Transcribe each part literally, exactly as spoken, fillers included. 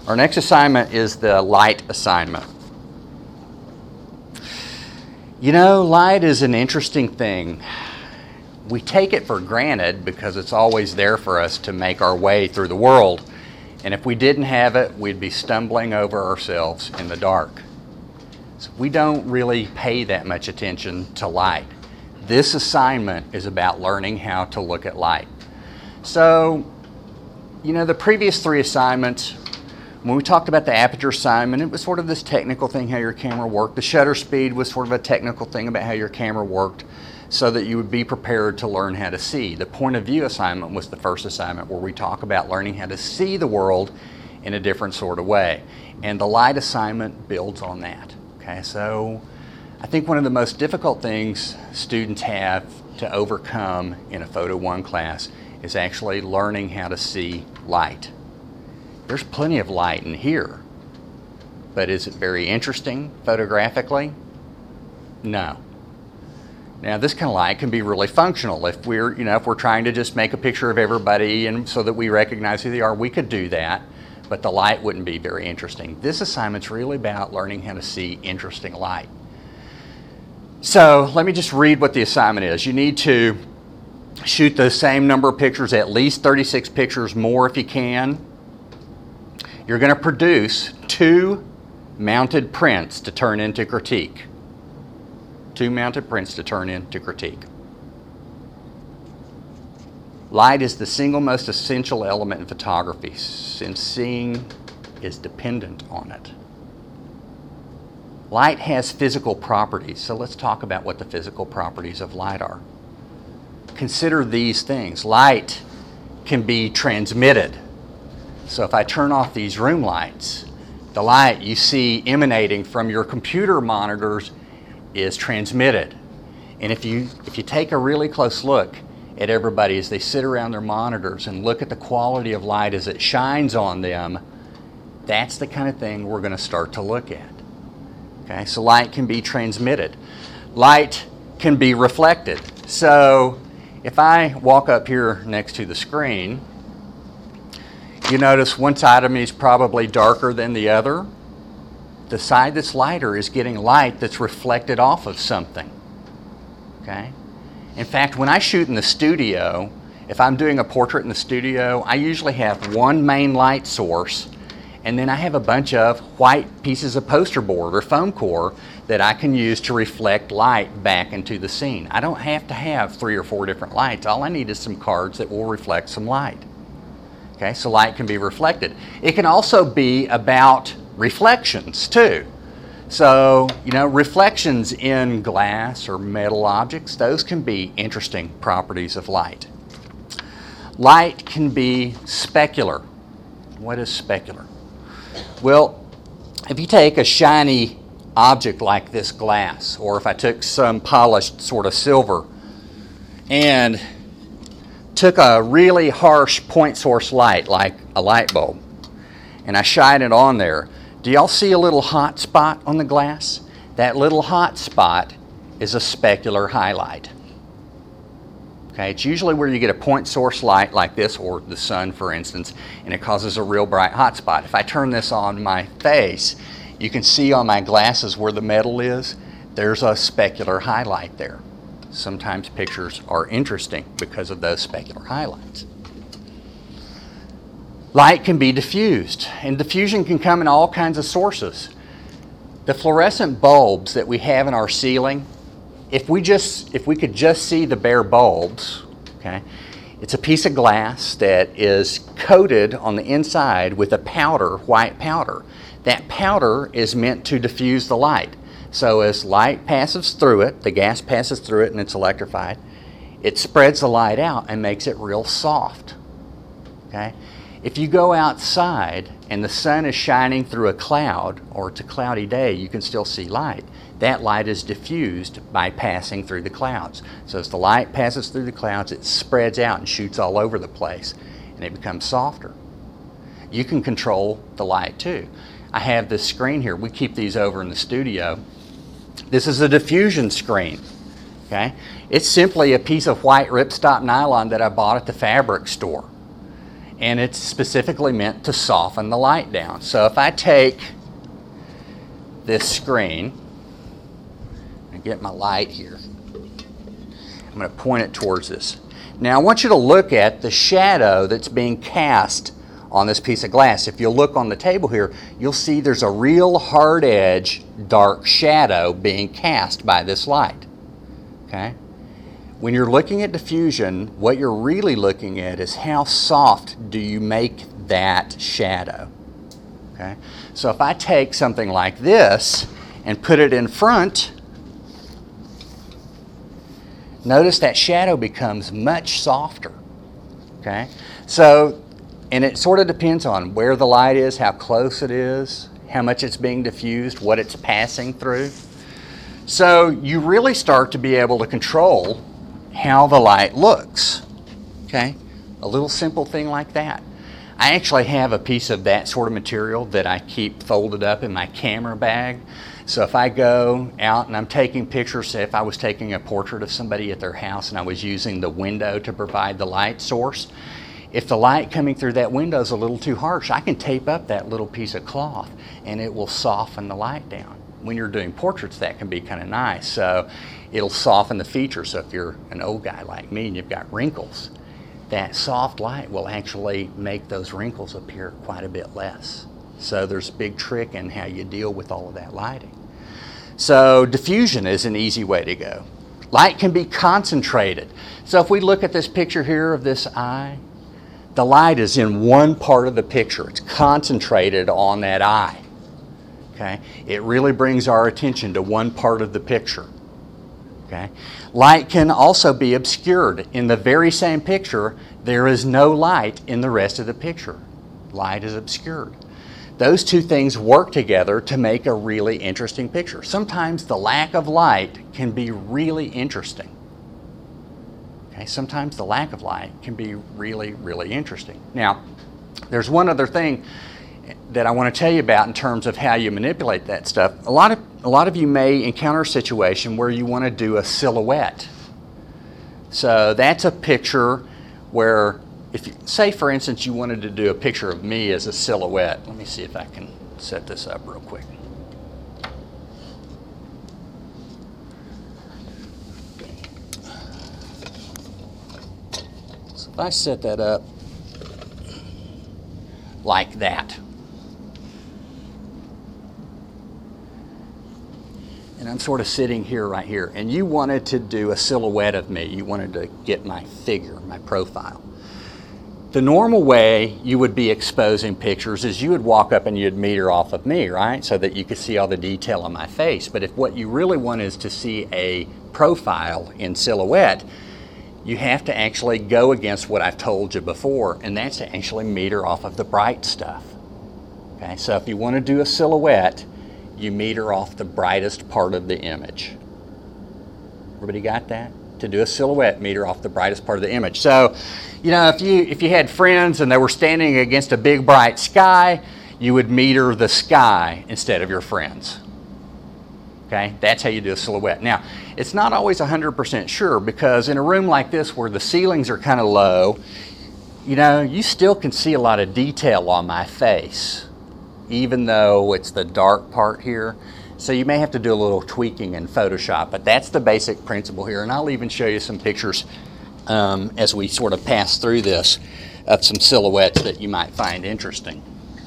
Our next assignment is the light assignment. You know, light is an interesting thing. We take it for granted because it's always there for us to make our way through the world. And if we didn't have it, we'd be stumbling over ourselves in the dark. So we don't really pay that much attention to light. This assignment is about learning how to look at light. So, you know, the previous three assignments, when we talked about the aperture assignment, it was sort of this technical thing, how your camera worked. The shutter speed was sort of a technical thing about how your camera worked so that you would be prepared to learn how to see. The point of view assignment was the first assignment where we talk about learning how to see the world in a different sort of way. And the light assignment builds on that. Okay, so I think one of the most difficult things students have to overcome in a Photo one class is actually learning how to see light. There's plenty of light in here, but is it very interesting photographically? No. Now this kind of light can be really functional. If we're, you know, if we're trying to just make a picture of everybody and so that we recognize who they are, we could do that, but the light wouldn't be very interesting. This assignment's really about learning how to see interesting light. So let me just read what the assignment is. You need to shoot the same number of pictures, at least thirty-six pictures more if you can. You're going to produce two mounted prints to turn into critique. Two mounted prints to turn into critique. Light is the single most essential element in photography, since seeing is dependent on it. Light has physical properties, so let's talk about what the physical properties of light are. Consider these things. Light can be transmitted. So if I turn off these room lights, the light you see emanating from your computer monitors is transmitted. And if you, if you take a really close look at everybody as they sit around their monitors and look at the quality of light as it shines on them, that's the kind of thing we're going to start to look at. Okay, so light can be transmitted. Light can be reflected. So if I walk up here next to the screen, you notice one side of me is probably darker than the other. The side that's lighter is getting light that's reflected off of something. Okay? In fact, when I shoot in the studio, if I'm doing a portrait in the studio, I usually have one main light source, and then I have a bunch of white pieces of poster board or foam core that I can use to reflect light back into the scene. I don't have to have three or four different lights. All I need is some cards that will reflect some light. Okay, so light can be reflected. It can also be about reflections too. So, you know, reflections in glass or metal objects, those can be interesting properties of light. Light can be specular. What is specular? Well, if you take a shiny object like this glass, or if I took some polished sort of silver and took a really harsh point source light like a light bulb and I shine it on there, do y'all see a little hot spot on the glass? That little hot spot is a specular highlight. Okay, it's usually where you get a point source light like this, or the sun for instance, and it causes a real bright hot spot. If I turn this on my face, you can see on my glasses where the metal is, there's a specular highlight there. Sometimes pictures are interesting because of those specular highlights. Light can be diffused, and diffusion can come in all kinds of sources. The fluorescent bulbs that we have in our ceiling, if we just, if we could just see the bare bulbs, okay, it's a piece of glass that is coated on the inside with a powder, white powder. That powder is meant to diffuse the light. So as light passes through it, the gas passes through it and it's electrified, it spreads the light out and makes it real soft. Okay? If you go outside and the sun is shining through a cloud, or it's a cloudy day, you can still see light. That light is diffused by passing through the clouds. So as the light passes through the clouds, it spreads out and shoots all over the place, and it becomes softer. You can control the light too. I have this screen here. We keep these over in the studio. This is a diffusion screen. Okay? It's simply a piece of white ripstop nylon that I bought at the fabric store. and it's specifically meant to soften the light down. So if I take this screen and get my light here, I'm going to point it towards this. Now I want you to look at the shadow that's being cast on this piece of glass. If you'll look on the table here, you'll see there's a real hard edge, dark shadow being cast by this light. Okay? When you're looking at diffusion, what you're really looking at is how soft do you make that shadow. Okay? So if I take something like this and put it in front, notice that shadow becomes much softer. Okay? So, and it sort of depends on where the light is, how close it is, how much it's being diffused, what it's passing through. So you really start to be able to control how the light looks. Okay? A little simple thing like that. I actually have a piece of that sort of material that I keep folded up in my camera bag. So if I go out and I'm taking pictures, say if I was taking a portrait of somebody at their house and I was using the window to provide the light source, if the light coming through that window is a little too harsh, I can tape up that little piece of cloth and it will soften the light down. When you're doing portraits, that can be kind of nice. So it'll soften the features. So if you're an old guy like me and you've got wrinkles, that soft light will actually make those wrinkles appear quite a bit less. So there's a big trick in how you deal with all of that lighting. So diffusion is an easy way to go. Light can be concentrated. So if we look at this picture here of this eye, the light is in one part of the picture. It's concentrated on that eye. Okay? It really brings our attention to one part of the picture. Okay? Light can also be obscured. In the very same picture, there is no light in the rest of the picture. Light is obscured. Those two things work together to make a really interesting picture. Sometimes the lack of light can be really interesting. Okay? Sometimes the lack of light can be really, really interesting. Now, there's one other thing that I want to tell you about in terms of how you manipulate that stuff. A lot of, a lot of you may encounter a situation where you want to do a silhouette. So that's a picture where, if you, say for instance you wanted to do a picture of me as a silhouette. Let me see if I can set this up real quick. So if I set that up like that, and I'm sort of sitting here right here, and you wanted to do a silhouette of me, you wanted to get my figure, my profile. The normal way you would be exposing pictures is you would walk up and you'd meter off of me, right? So that you could see all the detail on my face. But if what you really want is to see a profile in silhouette, you have to actually go against what I've told you before, and that's to actually meter off of the bright stuff. Okay, so if you want to do a silhouette, you meter off the brightest part of the image. Everybody got that? To do a silhouette, meter off the brightest part of the image. So, you know, if you if you had friends and they were standing against a big bright sky, you would meter the sky instead of your friends. Okay, that's how you do a silhouette. Now, it's not always one hundred percent sure, because in a room like this where the ceilings are kind of low, you know, you still can see a lot of detail on my face, even though it's the dark part here. So you may have to do a little tweaking in Photoshop, but that's the basic principle here. And I'll even show you some pictures um, as we sort of pass through this of some silhouettes that you might find interesting.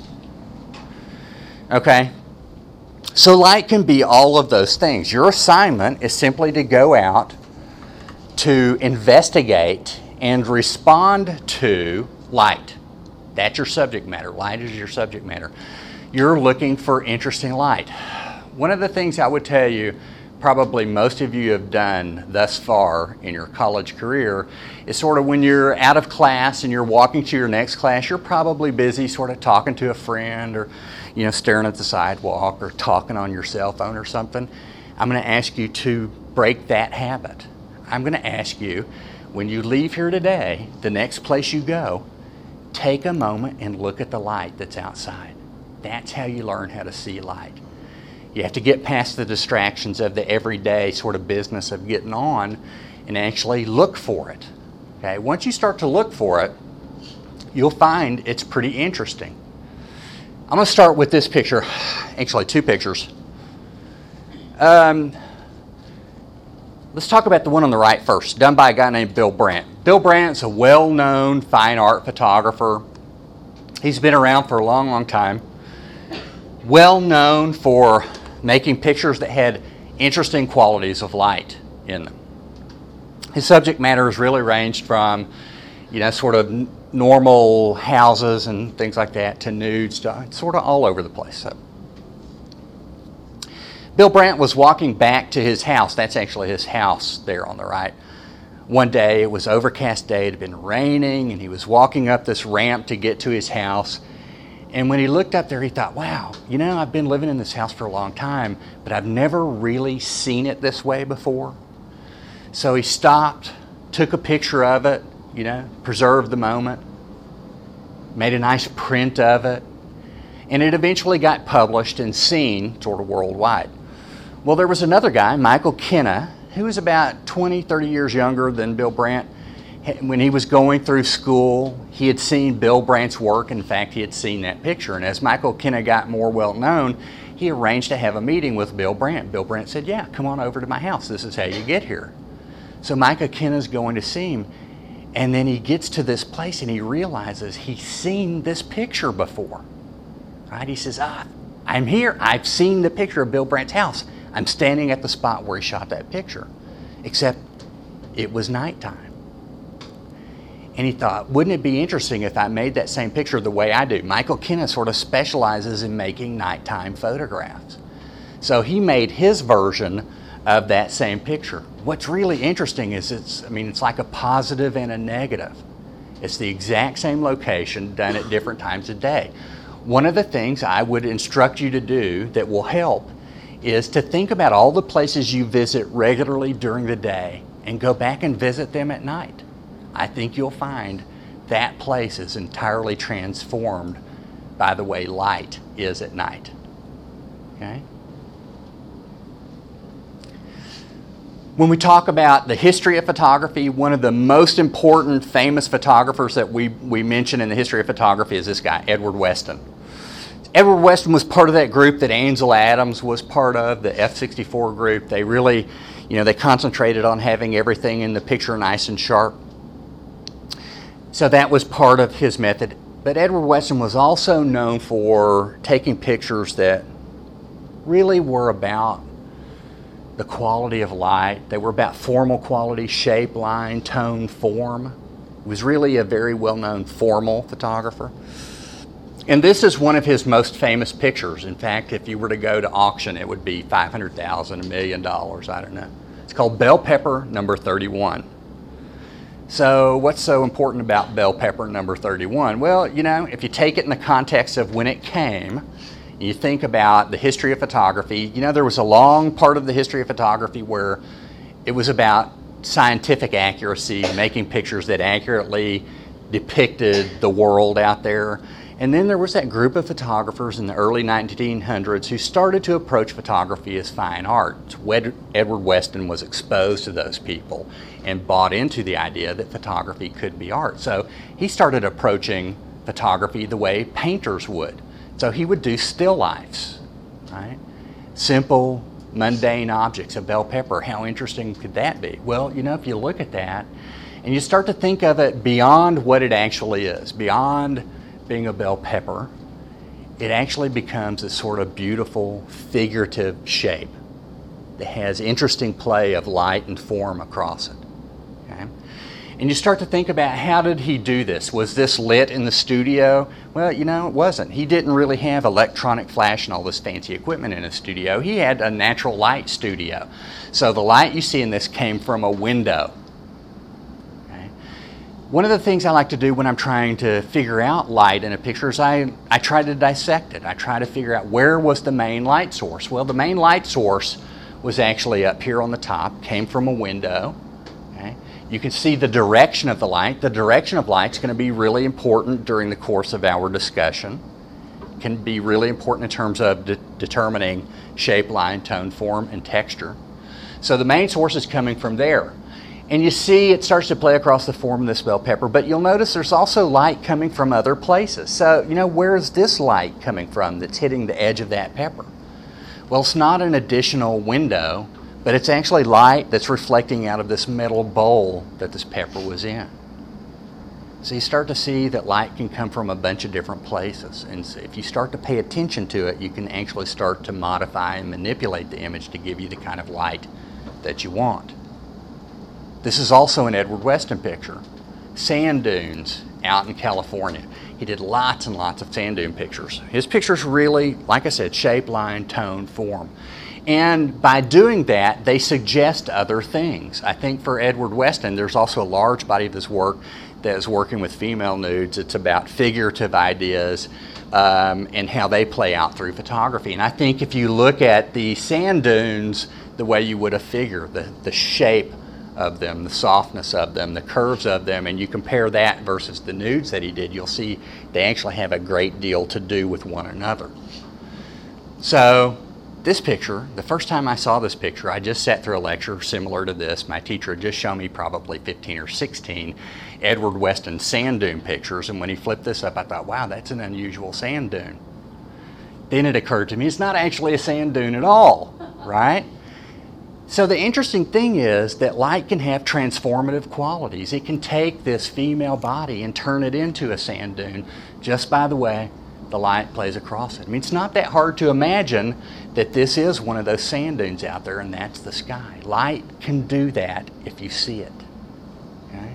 Okay, so light can be all of those things. Your assignment is simply to go out to investigate and respond to light. That's your subject matter. Light is your subject matter. You're looking for interesting light. One of the things I would tell you, probably most of you have done thus far in your college career, is sort of when you're out of class and you're walking to your next class, you're probably busy sort of talking to a friend, or, you know, staring at the sidewalk, or talking on your cell phone or something. I'm going to ask you to break that habit. I'm going to ask you, when you leave here today, the next place you go, take a moment and look at the light that's outside. That's how you learn how to see light. You have to get past the distractions of the everyday sort of business of getting on and actually look for it. Okay? Once you start to look for it, you'll find it's pretty interesting. I'm going to start with this picture, actually two pictures. Um, let's talk about the one on the right first, done by a guy named Bill Brandt. Bill Brandt's a well-known fine art photographer. He's been around for a long, long time. Well known for making pictures that had interesting qualities of light in them. His subject matter has really ranged from, you know, sort of n- normal houses and things like that to nudes, to sort of all over the place. So, Bill Brandt was walking back to his house. That's actually his house there on the right. One day, it was an overcast day, it had been raining, and he was walking up this ramp to get to his house. And when he looked up there, he thought, wow, you know, I've been living in this house for a long time, but I've never really seen it this way before. So he stopped, took a picture of it, you know, preserved the moment, made a nice print of it, and it eventually got published and seen sort of worldwide. Well, there was another guy, Michael Kenna, who was about twenty, thirty years younger than Bill Brandt. When he was going through school, he had seen Bill Brandt's work. In fact, he had seen that picture. And as Michael Kenna got more well-known, he arranged to have a meeting with Bill Brandt. Bill Brandt said, yeah, come on over to my house. This is how you get here. So Michael Kenna's going to see him. And then he gets to this place and he realizes he's seen this picture before. Right? He says, ah, I'm here. I've seen the picture of Bill Brandt's house. I'm standing at the spot where he shot that picture. Except it was nighttime. And he thought, wouldn't it be interesting if I made that same picture the way I do? Michael Kenna sort of specializes in making nighttime photographs. So he made his version of that same picture. What's really interesting is it's, I mean, it's like a positive and a negative. It's the exact same location done at different times of day. One of the things I would instruct you to do that will help is to think about all the places you visit regularly during the day and go back and visit them at night. I think you'll find that place is entirely transformed by the way light is at night. Okay? When we talk about the history of photography, one of the most important famous photographers that we, we mention in the history of photography is this guy, Edward Weston. Edward Weston was part of that group that Ansel Adams was part of, the F sixty-four group. They really, you know, they concentrated on having everything in the picture nice and sharp. So that was part of his method. But Edward Weston was also known for taking pictures that really were about the quality of light. They were about formal quality, shape, line, tone, form. He was really a very well-known formal photographer. And this is one of his most famous pictures. In fact, if you were to go to auction, it would be five hundred thousand dollars, a million dollars, I don't know. It's called Bell Pepper number thirty-one. So what's so important about Bell Pepper number thirty-one? Well, you know, if you take it in the context of when it came, you think about the history of photography, you know, there was a long part of the history of photography where it was about scientific accuracy, making pictures that accurately depicted the world out there. And then there was that group of photographers in the early nineteen hundreds who started to approach photography as fine art. Edward Weston was exposed to those people and bought into the idea that photography could be art. So he started approaching photography the way painters would. So he would do still lifes, right? Simple, mundane objects, a bell pepper. How interesting could that be? Well, you know, if you look at that and you start to think of it beyond what it actually is, beyond being a bell pepper, it actually becomes a sort of beautiful figurative shape that has interesting play of light and form across it. Okay? And you start to think about, how did he do this? Was this lit in the studio? Well, you know, it wasn't. He didn't really have electronic flash and all this fancy equipment in his studio. He had a natural light studio. So the light you see in this came from a window. One of the things I like to do when I'm trying to figure out light in a picture is I, I try to dissect it. I try to figure out where was the main light source. Well, the main light source was actually up here on the top, came from a window. Okay? You can see the direction of the light. The direction of light is going to be really important during the course of our discussion. It can be really important in terms of de- determining shape, line, tone, form, and texture. So the main source is coming from there. And you see it starts to play across the form of this bell pepper, but you'll notice there's also light coming from other places. So, you know, where is this light coming from that's hitting the edge of that pepper? Well, it's not an additional window, but it's actually light that's reflecting out of this metal bowl that this pepper was in. So you start to see that light can come from a bunch of different places. And so if you start to pay attention to it, you can actually start to modify and manipulate the image to give you the kind of light that you want. This is also an Edward Weston picture. Sand dunes out in California. He did lots and lots of sand dune pictures. His pictures really, like I said, shape, line, tone, form. And by doing that, they suggest other things. I think for Edward Weston, there's also a large body of his work that is working with female nudes. It's about figurative ideas um, and how they play out through photography. And I think if you look at the sand dunes the way you would a figure, the, the shape of them, the softness of them, the curves of them, and you compare that versus the nudes that he did, you'll see they actually have a great deal to do with one another. So this picture, the first time I saw this picture, I just sat through a lecture similar to this. My teacher had just shown me probably fifteen or sixteen Edward Weston sand dune pictures, and when he flipped this up, I thought, wow, that's an unusual sand dune. Then it occurred to me, it's not actually a sand dune at all, right? So the interesting thing is that light can have transformative qualities. It can take this female body and turn it into a sand dune just by the way the light plays across it. I mean, it's not that hard to imagine that this is one of those sand dunes out there and that's the sky. Light can do that if you see it. Okay?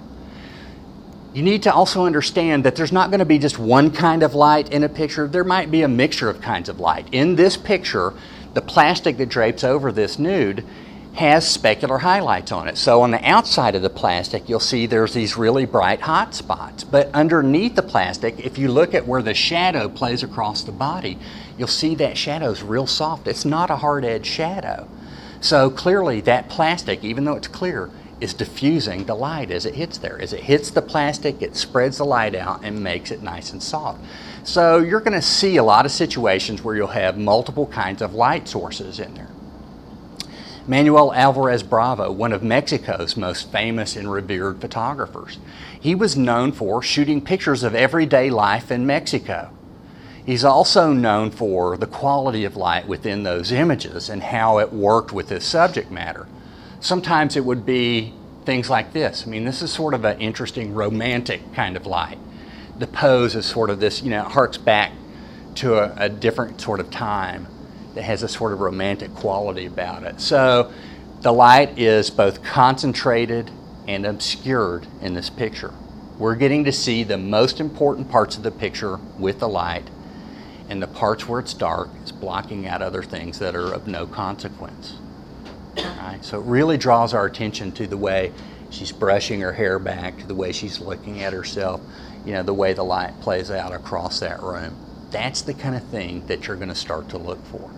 You need to also understand that there's not going to be just one kind of light in a picture. There might be a mixture of kinds of light. In this picture, the plastic that drapes over this nude has specular highlights on it. So on the outside of the plastic, you'll see there's these really bright hot spots. But underneath the plastic, if you look at where the shadow plays across the body, you'll see that shadow's real soft. It's not a hard edge shadow. So clearly that plastic, even though it's clear, is diffusing the light as it hits there. As it hits the plastic, it spreads the light out and makes it nice and soft. So you're gonna see a lot of situations where you'll have multiple kinds of light sources in there. Manuel Alvarez Bravo, one of Mexico's most famous and revered photographers. He was known for shooting pictures of everyday life in Mexico. He's also known for the quality of light within those images and how it worked with his subject matter. Sometimes it would be things like this. I mean, this is sort of an interesting romantic kind of light. The pose is sort of this, you know, it harks back to a, a different sort of time that has a sort of romantic quality about it. So the light is both concentrated and obscured in this picture. We're getting to see the most important parts of the picture with the light, and the parts where it's dark is blocking out other things that are of no consequence. Right? So it really draws our attention to the way she's brushing her hair back, to the way she's looking at herself, you know, the way the light plays out across that room. That's the kind of thing that you're going to start to look for.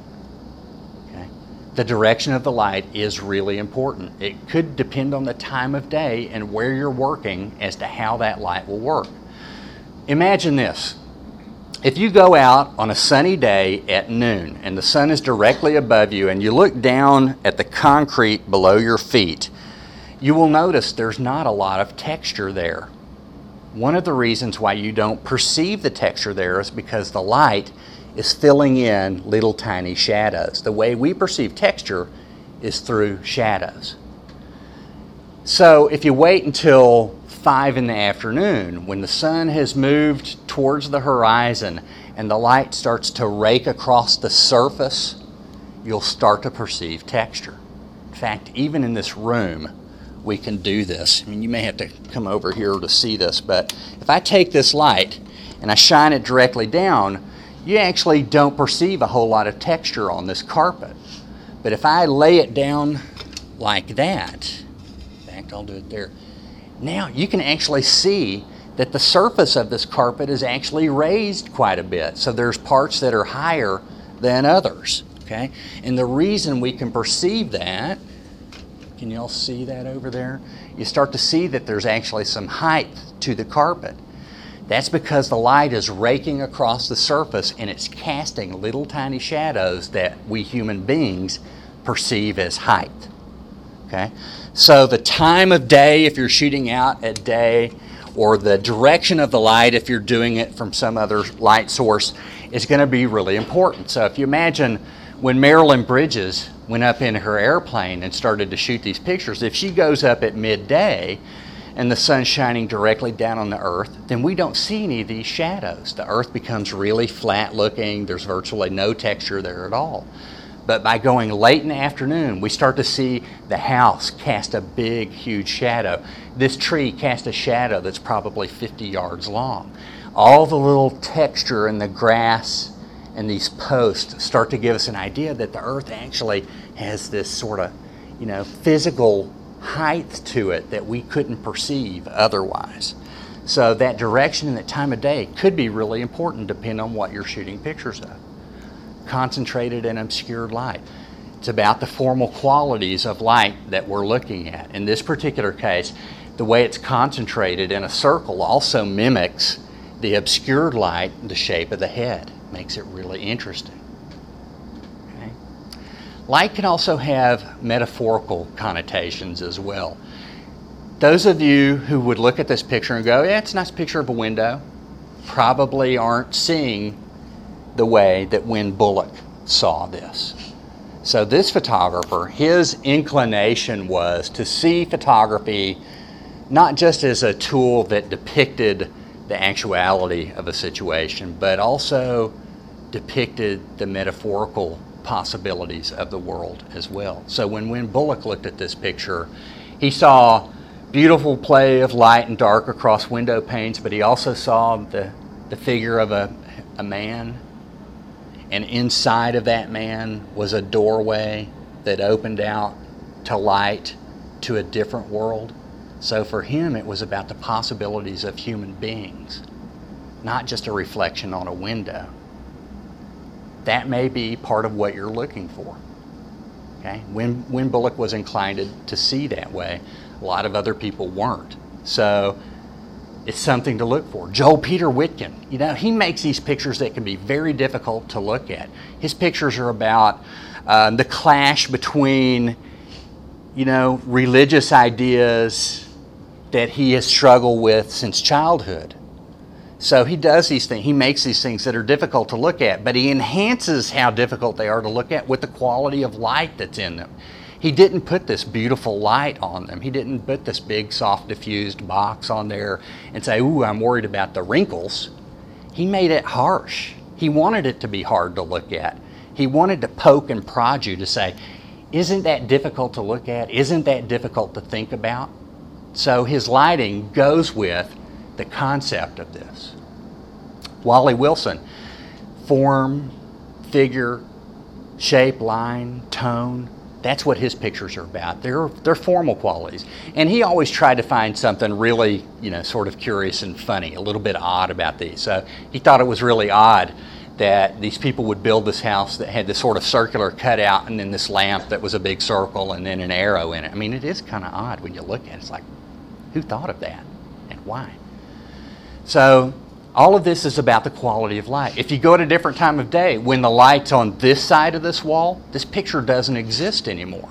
Okay? The direction of the light is really important. It could depend on the time of day and where you're working as to how that light will work. Imagine this. If you go out on a sunny day at noon and the sun is directly above you and you look down at the concrete below your feet, you will notice there's not a lot of texture there. One of the reasons why you don't perceive the texture there is because the light is filling in little tiny shadows. The way we perceive texture is through shadows. So if you wait until five in the afternoon, when the sun has moved towards the horizon and the light starts to rake across the surface, you'll start to perceive texture. In fact, even in this room, we can do this. I mean, you may have to come over here to see this, but if I take this light and I shine it directly down, you actually don't perceive a whole lot of texture on this carpet. But if I lay it down like that, in fact, I'll do it there. Now you can actually see that the surface of this carpet is actually raised quite a bit. So there's parts that are higher than others, okay? And the reason we can perceive that, can you all see that over there? You start to see that there's actually some height to the carpet. That's because the light is raking across the surface and it's casting little tiny shadows that we human beings perceive as height. Okay? So the time of day, if you're shooting out at day, or the direction of the light, if you're doing it from some other light source, is going to be really important. So if you imagine when Marilyn Bridges went up in her airplane and started to shoot these pictures, if she goes up at midday and the sun's shining directly down on the earth, then we don't see any of these shadows. The earth becomes really flat looking. There's virtually no texture there at all. But by going late in the afternoon, we start to see the house cast a big, huge shadow. This tree cast a shadow that's probably fifty yards long. All the little texture in the grass and these posts start to give us an idea that the earth actually has this sort of, you know, physical height to it that we couldn't perceive otherwise. So that direction and that time of day could be really important depending on what you're shooting pictures of. Concentrated and obscured light. It's about the formal qualities of light that we're looking at. In this particular case, the way it's concentrated in a circle also mimics the obscured light, the shape of the head. Makes it really interesting. Okay. Light can also have metaphorical connotations as well. Those of you who would look at this picture and go, yeah, it's a nice picture of a window, probably aren't seeing the way that Win Bullock saw this. So this photographer, his inclination was to see photography not just as a tool that depicted the actuality of a situation, but also depicted the metaphorical possibilities of the world as well. So when Win Bullock looked at this picture, he saw beautiful play of light and dark across window panes, but he also saw the, the figure of a, a man. And inside of that man was a doorway that opened out to light, to a different world. So for him, it was about the possibilities of human beings, not just a reflection on a window. That may be part of what you're looking for. Okay? Win, Win Bullock was inclined to, to see that way. A lot of other people weren't. So it's something to look for. Joel Peter Witkin, you know, he makes these pictures that can be very difficult to look at. His pictures are about um, the clash between, you know, religious ideas that he has struggled with since childhood. So he does these things, he makes these things that are difficult to look at, but he enhances how difficult they are to look at with the quality of light that's in them. He didn't put this beautiful light on them. He didn't put this big, soft, diffused box on there and say, ooh, I'm worried about the wrinkles. He made it harsh. He wanted it to be hard to look at. He wanted to poke and prod you to say, isn't that difficult to look at? Isn't that difficult to think about? So his lighting goes with the concept of this. Wally Wilson, form, figure, shape, line, tone. That's what his pictures are about. They're, they're formal qualities. And he always tried to find something really, you know, sort of curious and funny, a little bit odd about these. So he thought it was really odd that these people would build this house that had this sort of circular cutout and then this lamp that was a big circle and then an arrow in it. I mean, it is kind of odd when you look at it. It's like, who thought of that and why? So all of this is about the quality of light. If you go at a different time of day, when the light's on this side of this wall, this picture doesn't exist anymore.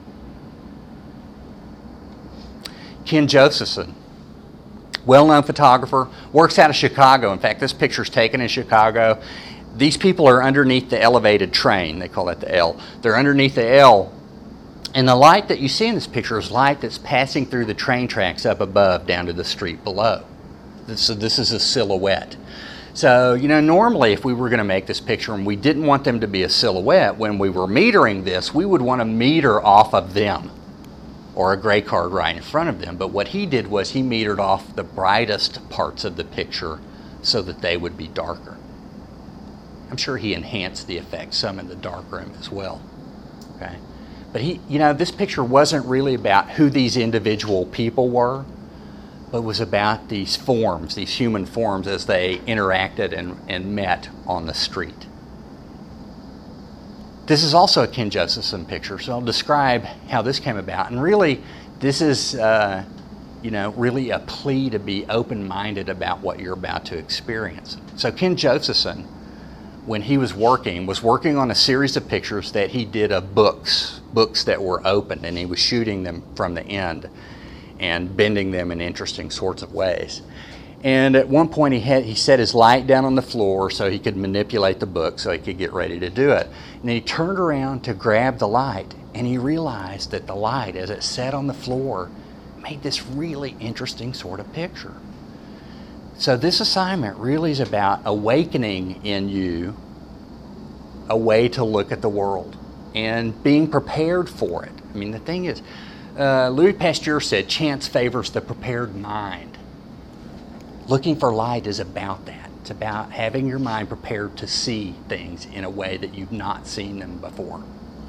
Ken Josephson, well-known photographer, works out of Chicago. In fact, this picture's taken in Chicago. These people are underneath the elevated train. They call that the L. They're underneath the L. And the light that you see in this picture is light that's passing through the train tracks up above down to the street below. So this is a silhouette. So, you know, normally if we were going to make this picture and we didn't want them to be a silhouette, when we were metering this, we would want to meter off of them or a gray card right in front of them. But what he did was he metered off the brightest parts of the picture so that they would be darker. I'm sure he enhanced the effect some in the dark room as well. Okay? But he, you know, this picture wasn't really about who these individual people were, but was about these forms, these human forms as they interacted and, and met on the street. This is also a Ken Josephson picture, so I'll describe how this came about. And really, this is, uh, you know, really a plea to be open-minded about what you're about to experience. So Ken Josephson when he was working, was working on a series of pictures that he did of books, books that were open, and he was shooting them from the end and bending them in interesting sorts of ways. And at one point he had he set his light down on the floor so he could manipulate the book so he could get ready to do it. And he turned around to grab the light, and he realized that the light, as it sat on the floor, made this really interesting sort of picture. So this assignment really is about awakening in you a way to look at the world and being prepared for it. I mean, the thing is, uh, Louis Pasteur said, chance favors the prepared mind. Looking for light is about that. It's about having your mind prepared to see things in a way that you've not seen them before.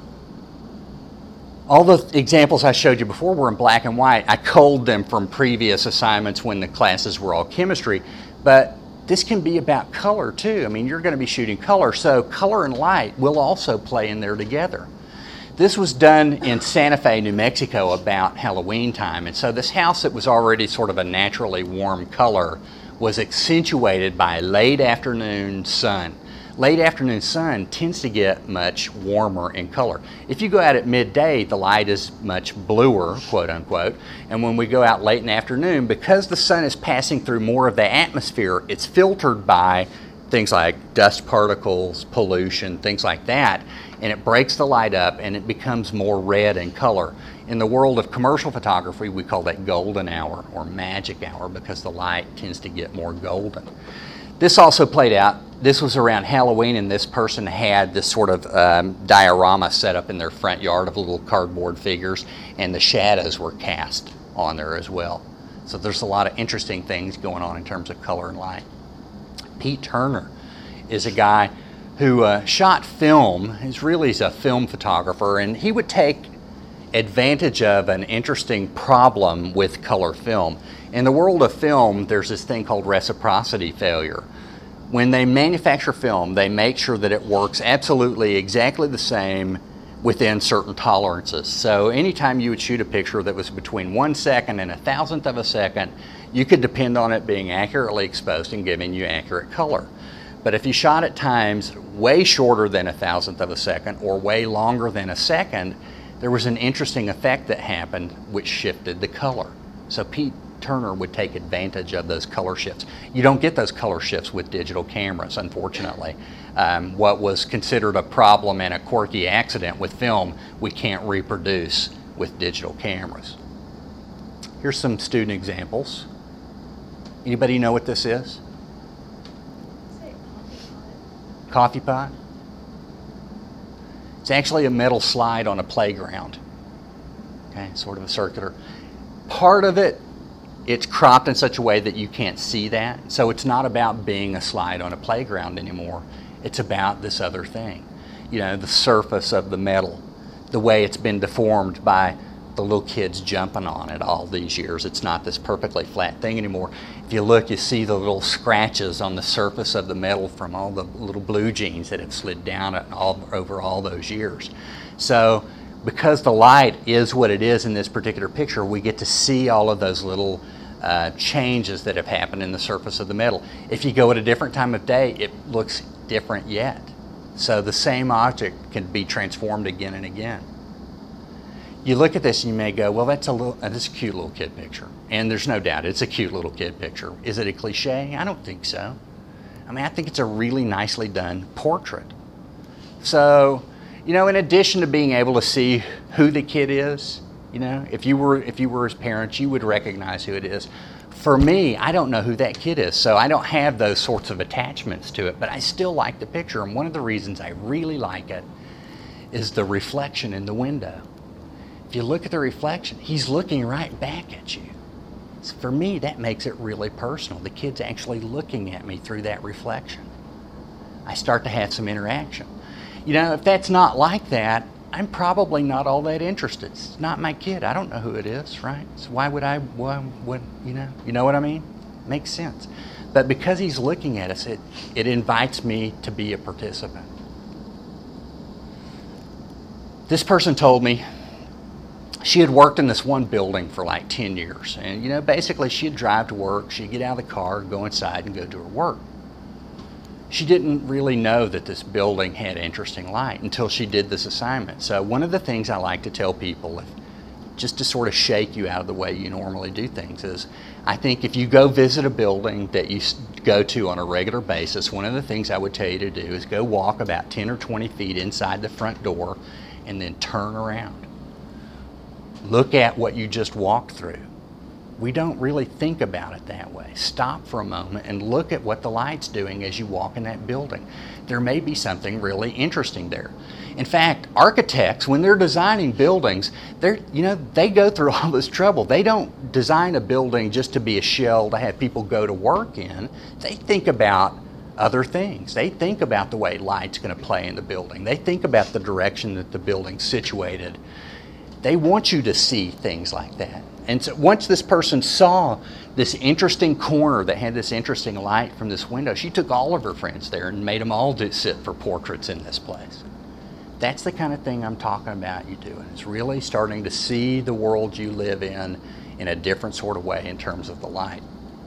All the examples I showed you before were in black and white. I culled them from previous assignments when the classes were all chemistry, but this can be about color too. I mean, you're going to be shooting color, so color and light will also play in there together. This was done in Santa Fe, New Mexico about Halloween time, and so this house that was already sort of a naturally warm color was accentuated by late afternoon sun. Late afternoon sun tends to get much warmer in color. If you go out at midday, the light is much bluer, quote unquote, and when we go out late in the afternoon, because the sun is passing through more of the atmosphere, it's filtered by things like dust particles, pollution, things like that, and it breaks the light up and it becomes more red in color. In the world of commercial photography, we call that golden hour or magic hour because the light tends to get more golden. This also played out. This was around Halloween, and this person had this sort of um, diorama set up in their front yard of little cardboard figures, and the shadows were cast on there as well. So there's a lot of interesting things going on in terms of color and light. Pete Turner is a guy who uh, shot film. He's really a film photographer, and he would take advantage of an interesting problem with color film. In the world of film, there's this thing called reciprocity failure. When they manufacture film, they make sure that it works absolutely exactly the same within certain tolerances. So anytime you would shoot a picture that was between one second and a thousandth of a second, you could depend on it being accurately exposed and giving you accurate color. But if you shot at times way shorter than a thousandth of a second or way longer than a second, there was an interesting effect that happened which shifted the color. So Pete Turner would take advantage of those color shifts. You don't get those color shifts with digital cameras, unfortunately. Um, what was considered a problem and a quirky accident with film, we can't reproduce with digital cameras. Here's some student examples. Anybody know what this is? Coffee pot? It's actually a metal slide on a playground. Okay, sort of a circular. Part of it, it's cropped in such a way that you can't see that. So it's not about being a slide on a playground anymore. It's about this other thing. You know, the surface of the metal, the way it's been deformed by the little kids jumping on it all these years. It's not this perfectly flat thing anymore. If you look, you see the little scratches on the surface of the metal from all the little blue jeans that have slid down it all, over all those years. So because the light is what it is in this particular picture, we get to see all of those little uh, changes that have happened in the surface of the metal. If you go at a different time of day, it looks different yet. So the same object can be transformed again and again. You look at this and you may go, well, that's a little, that's a cute little kid picture. And there's no doubt it's a cute little kid picture. Is it a cliche? I don't think so. I mean, I think it's a really nicely done portrait. So, you know, in addition to being able to see who the kid is, you know, if you were if you were his parents, you would recognize who it is. For me, I don't know who that kid is, so I don't have those sorts of attachments to it, but I still like the picture. And one of the reasons I really like it is the reflection in the window. If you look at the reflection, he's looking right back at you. So for me, that makes it really personal. The kid's actually looking at me through that reflection. I start to have some interaction. You know, if that's not like that, I'm probably not all that interested. It's not my kid. I don't know who it is, right? So why would I, why would, you know, you know what I mean? Makes sense. But because he's looking at us, it, it invites me to be a participant. This person told me she had worked in this one building for like ten years. And, you know, basically she'd drive to work, she'd get out of the car, go inside and go do her work. She didn't really know that this building had interesting light until she did this assignment. So one of the things I like to tell people, if, just to sort of shake you out of the way you normally do things, is I think if you go visit a building that you go to on a regular basis, one of the things I would tell you to do is go walk about ten or twenty feet inside the front door and then turn around. Look at what you just walked through. We don't really think about it that way. Stop for a moment and look at what the light's doing as you walk in that building. There may be something really interesting there. In fact, architects, when they're designing buildings, they're, you know, they go through all this trouble. They don't design a building just to be a shell to have people go to work in. They think about other things. They think about the way light's going to play in the building. They think about the direction that the building's situated. They want you to see things like that. And so once this person saw this interesting corner that had this interesting light from this window, she took all of her friends there and made them all do, sit for portraits in this place. That's the kind of thing I'm talking about you doing. It's really starting to see the world you live in in a different sort of way in terms of the light.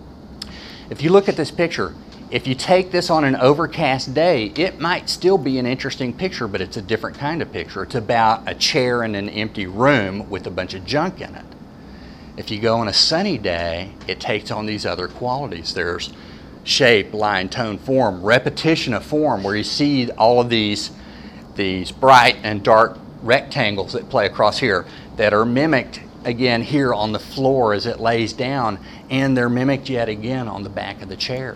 If you look at this picture, if you take this on an overcast day, it might still be an interesting picture, but it's a different kind of picture. It's about a chair in an empty room with a bunch of junk in it. If you go on a sunny day, it takes on these other qualities. There's shape, line, tone, form, repetition of form, where you see all of these, these bright and dark rectangles that play across here that are mimicked again here on the floor as it lays down, and they're mimicked yet again on the back of the chair.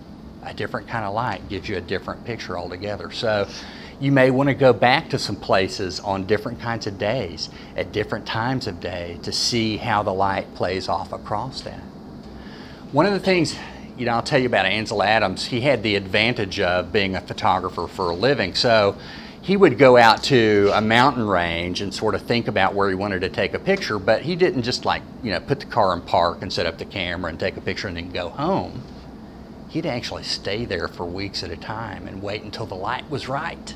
A different kind of light gives you a different picture altogether. So you may want to go back to some places on different kinds of days, at different times of day, to see how the light plays off across that. One of the things, you know, I'll tell you about Ansel Adams. He had the advantage of being a photographer for a living. So he would go out to a mountain range and sort of think about where he wanted to take a picture, but he didn't just like, you know, put the car in park and set up the camera and take a picture and then go home. He'd actually stay there for weeks at a time and wait until the light was right.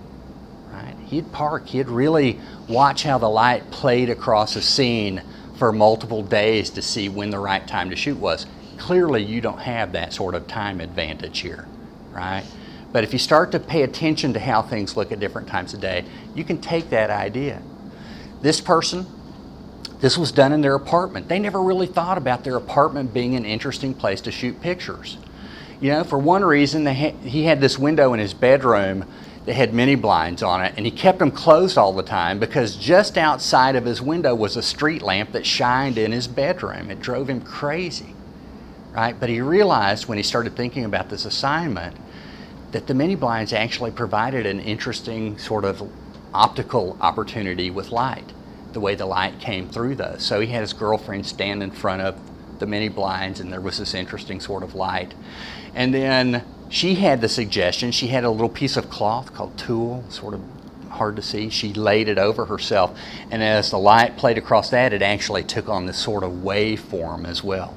Right? He'd park, he'd really watch how the light played across a scene for multiple days to see when the right time to shoot was. Clearly you don't have that sort of time advantage here, right? But if you start to pay attention to how things look at different times of day, you can take that idea. This person, this was done in their apartment. They never really thought about their apartment being an interesting place to shoot pictures. You know, for one reason, they ha- he had this window in his bedroom that had mini blinds on it, and he kept them closed all the time because just outside of his window was a street lamp that shined in his bedroom. It drove him crazy, right? But he realized when he started thinking about this assignment that the mini blinds actually provided an interesting sort of optical opportunity with light, the way the light came through those. So he had his girlfriend stand in front of the mini blinds, and there was this interesting sort of light. And then she had the suggestion, she had a little piece of cloth called tulle, sort of hard to see. She laid it over herself, and as the light played across that, it actually took on this sort of waveform as well.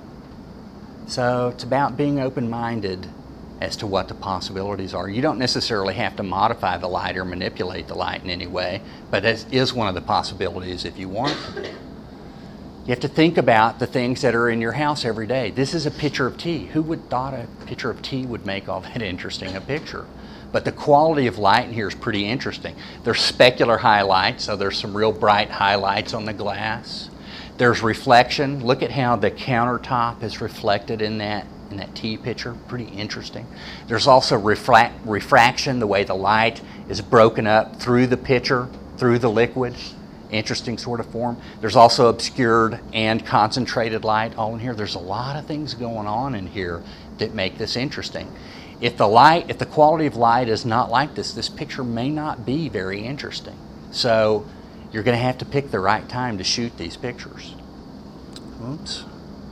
So it's about being open-minded as to what the possibilities are. You don't necessarily have to modify the light or manipulate the light in any way, but it is one of the possibilities if you want to be. You have to think about the things that are in your house every day. This is a pitcher of tea. Who would thought a pitcher of tea would make all that interesting a picture? But the quality of light in here is pretty interesting. There's specular highlights, so there's some real bright highlights on the glass. There's reflection. Look at how the countertop is reflected in that in that tea pitcher. Pretty interesting. There's also refract, refraction, the way the light is broken up through the pitcher, through the liquid. Interesting sort of form. There's also obscured and concentrated light all in here. There's a lot of things going on in here that make this interesting. If the light, if the quality of light is not like this, this picture may not be very interesting. So you're going to have to pick the right time to shoot these pictures. Oops.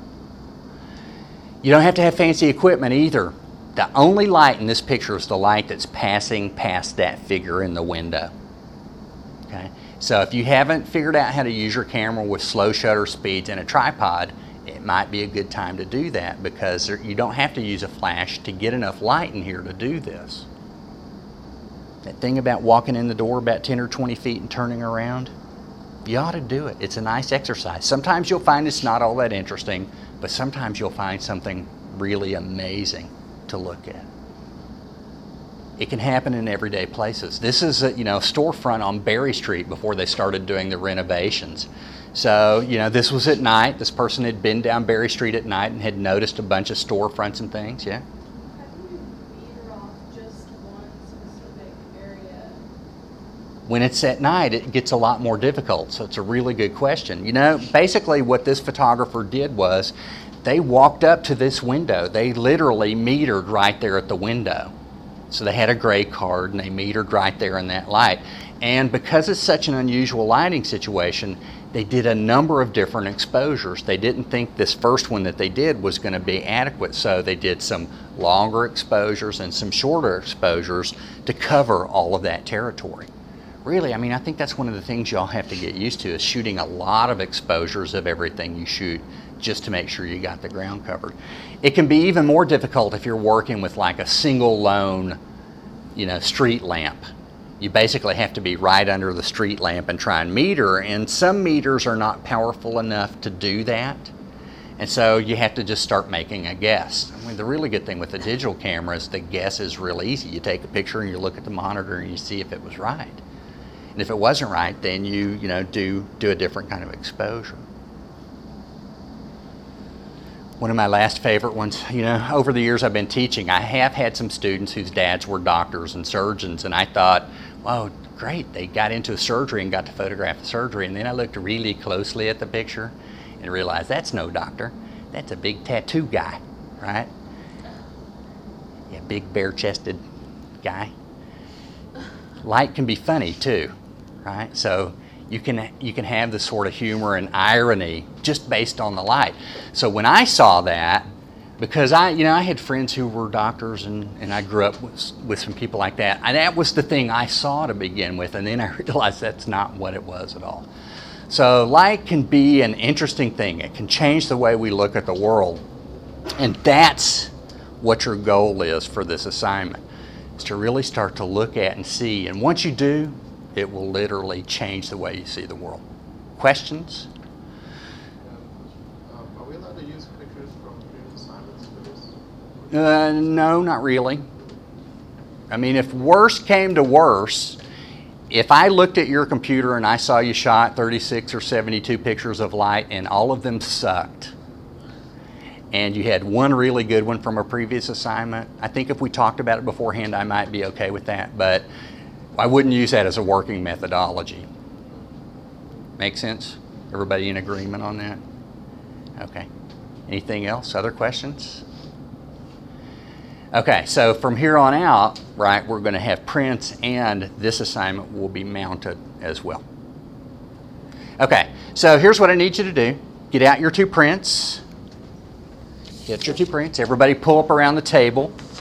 You don't have to have fancy equipment either. The only light in this picture is the light that's passing past that figure in the window. Okay? So if you haven't figured out how to use your camera with slow shutter speeds and a tripod, it might be a good time to do that, because there, you don't have to use a flash to get enough light in here to do this. That thing about walking in the door about ten or twenty feet and turning around, you ought to do it. It's a nice exercise. Sometimes you'll find it's not all that interesting, but sometimes you'll find something really amazing to look at. It can happen in everyday places. This is a, you know, storefront on Berry Street before they started doing the renovations. So, you know, this was at night. This person had been down Berry Street at night and had noticed a bunch of storefronts and things, yeah? How do you meter off just one specific area? When it's at night, it gets a lot more difficult. So it's a really good question. You know, basically what this photographer did was they walked up to this window. They literally metered right there at the window. So they had a gray card and they metered right there in that light. And because it's such an unusual lighting situation, they did a number of different exposures. They didn't think this first one that they did was going to be adequate, so they did some longer exposures and some shorter exposures to cover all of that territory. Really, I mean, I think that's one of the things y'all have to get used to, is shooting a lot of exposures of everything you shoot just to make sure you got the ground covered. It can be even more difficult if you're working with like a single lone, you know, street lamp. You basically have to be right under the street lamp and try and meter, and some meters are not powerful enough to do that. And so you have to just start making a guess. I mean, the really good thing with the digital camera is the guess is real easy. You take a picture and you look at the monitor and you see if it was right. And if it wasn't right, then you, you know, do, do a different kind of exposure. One of my last favorite ones, you know, over the years I've been teaching, I have had some students whose dads were doctors and surgeons, and I thought, wow, great, they got into surgery and got to photograph the surgery. And then I looked really closely at the picture and realized that's no doctor. That's a big tattoo guy, right? Yeah, big bare-chested guy. Light can be funny too, right? So you can you can have this sort of humor and irony just based on the light. So when I saw that, because I, you know, I had friends who were doctors, and, and I grew up with, with some people like that. And that was the thing I saw to begin with, and then I realized that's not what it was at all. So light can be an interesting thing. It can change the way we look at the world. And that's what your goal is for this assignment, is to really start to look at and see. And once you do, it will literally change the way you see the world. Questions? Uh, no, not really. I mean, if worse came to worse, if I looked at your computer and I saw you shot thirty-six or seventy-two pictures of light and all of them sucked, and you had one really good one from a previous assignment, I think if we talked about it beforehand, I might be okay with that, but I wouldn't use that as a working methodology. Make sense? Everybody in agreement on that? Okay. Anything else? Other questions? Okay, so from here on out, right, we're going to have prints, and this assignment will be mounted as well. Okay, so here's what I need you to do. Get out your two prints. Get your two prints. Everybody pull up around the table.